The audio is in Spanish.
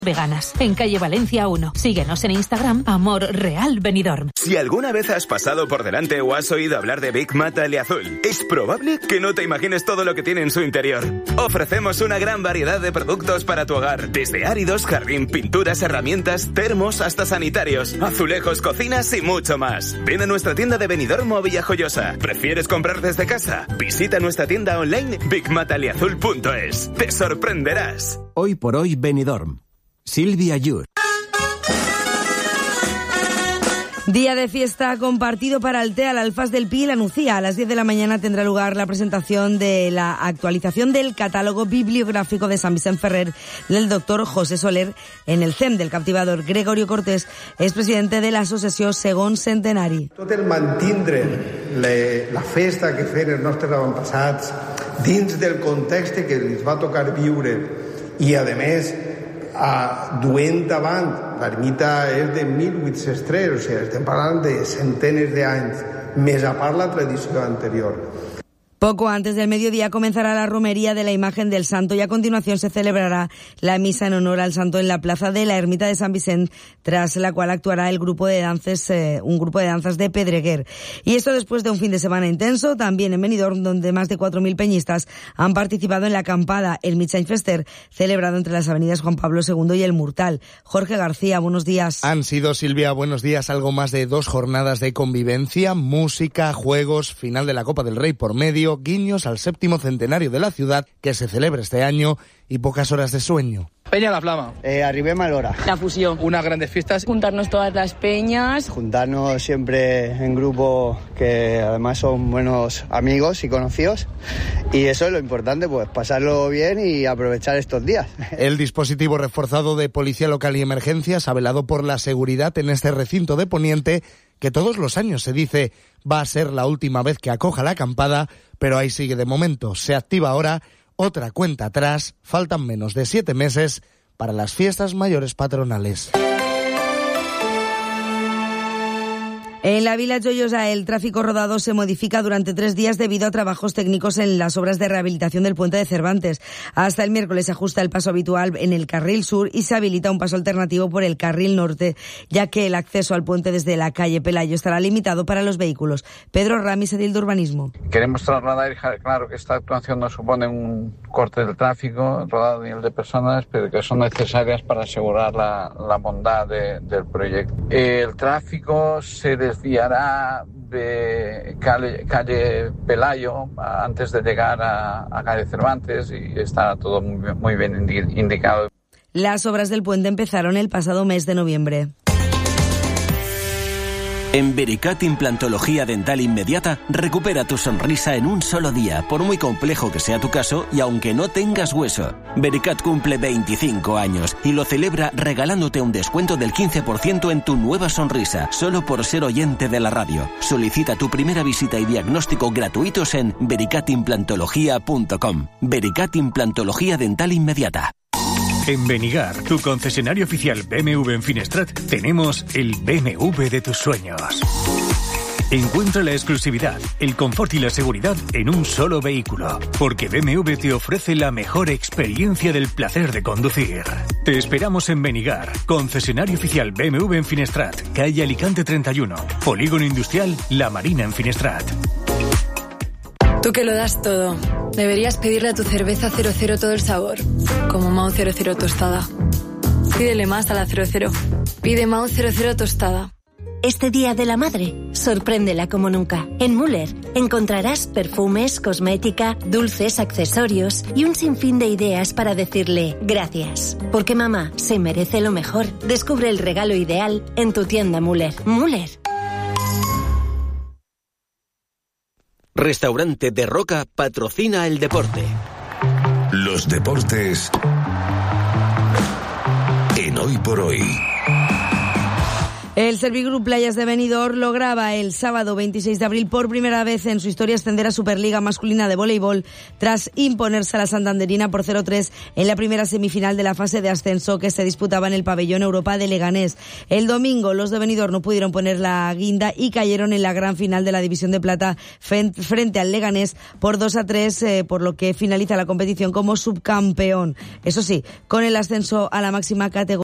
Veganas, en calle Valencia 1. Síguenos en Instagram, Amor Real Benidorm. Si alguna vez has pasado por delante o has oído hablar de Big Mata Aliazul, es probable que no te imagines todo lo que tiene en su interior. Ofrecemos una gran variedad de productos para tu hogar, desde áridos, jardín, pinturas, herramientas, termos, hasta sanitarios, azulejos, cocinas y mucho más. Ven a nuestra tienda de Benidorm o Villajoyosa. ¿Prefieres comprar desde casa? Visita nuestra tienda online bigmataliazul.es. Te sorprenderás. Hoy por hoy Benidorm. Silvia Yur. Día de fiesta compartido para Altea, la Alfaz del Pi y la Nucía. A las 10 de la mañana tendrá lugar la presentación de la actualización del catálogo bibliográfico de Sant Vicent Ferrer del doctor José Soler en el CEM del Captivador. Gregorio Cortés és presidente de l'associació Segon Centenari. Tot el mantindre la festa que feien els nostres avantpassats dins del context que els va tocar viure i, a més, duent avant, l'ermita és de 1803, o sigui, estem parlant de centenes d'anys, més a part la tradició anterior. Poco antes del mediodía comenzará la romería de la imagen del santo y a continuación se celebrará la misa en honor al santo en la plaza de la ermita de Sant Vicent, tras la cual actuará un grupo de danzas de Pedreguer. Y esto después de un fin de semana intenso, también en Benidorm, donde más de 4.000 peñistas han participado en la acampada, el Mitjany Fester, celebrado entre las avenidas Juan Pablo II y el Murtal. Jorge García, buenos días. Han sido, Silvia, buenos días, algo más de 2 jornadas de convivencia, música, juegos, final de la Copa del Rey por medio, guiños al 7º centenario de la ciudad que se celebra este año y pocas horas de sueño. Peña La Flama. Arribem a l'hora. La fusión. Unas grandes fiestas. Juntarnos todas las peñas. Juntarnos siempre en grupo que además son buenos amigos y conocidos. Y eso es lo importante, pues pasarlo bien y aprovechar estos días. El dispositivo reforzado de Policía Local y Emergencias ha velado por la seguridad en este recinto de Poniente, que todos los años se dice va a ser la última vez que acoja la acampada, pero ahí sigue de momento. Se activa ahora otra cuenta atrás, faltan menos de 7 meses para las fiestas mayores patronales. En la Vila Joyosa el tráfico rodado se modifica durante 3 días debido a trabajos técnicos en las obras de rehabilitación del puente de Cervantes. Hasta el miércoles se ajusta el paso habitual en el carril sur y se habilita un paso alternativo por el carril norte, ya que el acceso al puente desde la calle Pelayo estará limitado para los vehículos. Pedro Ramis, edil de Urbanismo. Queremos trasladar y dejar claro que esta actuación no supone un corte del tráfico rodado ni el de personas, pero que son necesarias para asegurar la bondad del proyecto. El tráfico se desviará de calle Pelayo antes de llegar a calle Cervantes y está todo muy bien indicado. Las obras del puente empezaron el pasado mes de noviembre. En Vericat Implantología Dental Inmediata, recupera tu sonrisa en un solo día, por muy complejo que sea tu caso y aunque no tengas hueso. Vericat cumple 25 años y lo celebra regalándote un descuento del 15% en tu nueva sonrisa, solo por ser oyente de la radio. Solicita tu primera visita y diagnóstico gratuitos en vericatimplantología.com. Vericat Implantología Dental Inmediata. En Benigar, tu concesionario oficial BMW en Finestrat, tenemos el BMW de tus sueños. Encuentra la exclusividad, el confort y la seguridad en un solo vehículo, porque BMW te ofrece la mejor experiencia del placer de conducir. Te esperamos en Benigar, concesionario oficial BMW en Finestrat, calle Alicante 31, Polígono Industrial La Marina en Finestrat. Tú que lo das todo, deberías pedirle a tu cerveza 00 todo el sabor, como Mau 00 tostada. Pídele más a la 00. Pide Mau 00 tostada. Este Día de la Madre, sorpréndela como nunca. En Müller encontrarás perfumes, cosmética, dulces, accesorios y un sinfín de ideas para decirle gracias. Porque mamá se merece lo mejor. Descubre el regalo ideal en tu tienda Müller. Müller. Restaurante de Roca patrocina el deporte. Los deportes en Hoy por Hoy. El Servigroup Playas de Benidorm lograba el sábado 26 de abril por primera vez en su historia ascender a Superliga Masculina de Voleibol tras imponerse a la santanderina por 0-3 en la primera semifinal de la fase de ascenso que se disputaba en el pabellón Europa de Leganés. El domingo los de Benidorm no pudieron poner la guinda y cayeron en la gran final de la División de Plata frente al Leganés por 2-3, por lo que finaliza la competición como subcampeón. Eso sí, con el ascenso a la máxima categoría.